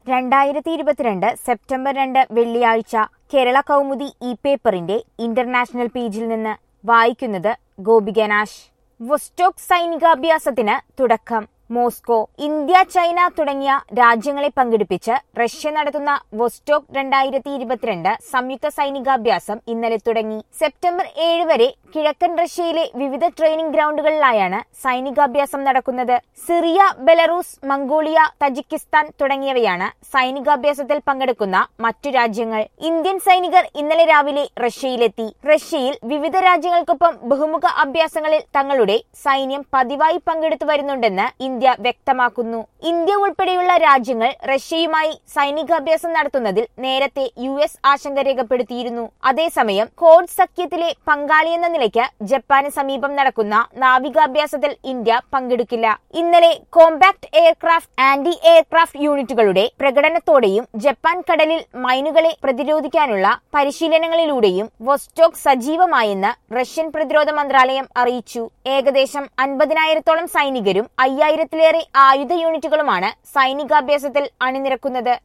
2022 September 2 വെള്ളിയാഴ്ച കേരള കൗമുദി പേപ്പറിന്റെ international പേജിൽ നിന്ന് വായിക്കുന്നത് ഗോപിക നാഷ്. വൊസ്റ്റോക്ക് സൈനികാഭ്യാസത്തിന് തുടക്കം. മോസ്കോ. ഇന്ത്യ, ചൈന തുടങ്ങിയ രാജ്യങ്ങളെ പങ്കെടുപ്പിച്ച് റഷ്യ നടത്തുന്ന വൊസ്റ്റോക്ക് 2022 സംയുക്ത സൈനികാഭ്യാസം ഇന്നലെ തുടങ്ങി. സെപ്റ്റംബർ 7 വരെ കിഴക്കൻ റഷ്യയിലെ വിവിധ ട്രെയിനിംഗ് ഗ്രൗണ്ടുകളിലായാണ് സൈനികാഭ്യാസം നടക്കുന്നത്. സിറിയ, ബെലറൂസ്, മംഗോളിയ, തജിക്കിസ്ഥാൻ തുടങ്ങിയവയാണ് സൈനികാഭ്യാസത്തിൽ പങ്കെടുക്കുന്ന മറ്റു രാജ്യങ്ങൾ. ഇന്ത്യൻ സൈനികർ ഇന്നലെ രാവിലെ റഷ്യയിലെത്തി. റഷ്യയിൽ വിവിധ രാജ്യങ്ങൾക്കൊപ്പം ബഹുമുഖ അഭ്യാസങ്ങളിൽ തങ്ങളുടെ സൈന്യം പതിവായി പങ്കെടുത്തു വരുന്നുണ്ടെന്ന് ഇന്ത്യ വ്യക്തമാക്കുന്നു. ഇന്ത്യ ഉൾപ്പെടെയുള്ള രാജ്യങ്ങൾ റഷ്യയുമായി സൈനികാഭ്യാസം നടത്തുന്നതിൽ നേരത്തെ US ആശങ്ക രേഖപ്പെടുത്തിയിരുന്നു. അതേസമയം കോഡ് സഖ്യത്തിലെ പങ്കാളിയെന്ന നിലയ്ക്ക് ജപ്പാന് സമീപം നടക്കുന്ന നാവികാഭ്യാസത്തിൽ ഇന്ത്യ പങ്കെടുക്കില്ല. ഇന്നലെ കോമ്പാക്ട് എയർക്രാഫ്റ്റ്, ആന്റി എയർക്രാഫ്റ്റ് യൂണിറ്റുകളുടെ പ്രകടനത്തോടെയും ജപ്പാൻ കടലിൽ മൈനുകളെ പ്രതിരോധിക്കാനുള്ള പരിശീലനങ്ങളിലൂടെയും വൊസ്റ്റോക്ക് സജീവമായെന്ന് റഷ്യൻ പ്രതിരോധ മന്ത്രാലയം അറിയിച്ചു. ഏകദേശം 50,000-ഓളം സൈനികരും 5,000-ലേറെ ആയുധ യൂണിറ്റുകളുമാണ് സൈനികാഭ്യാസത്തിൽ അണിനിരക്കുന്നത്.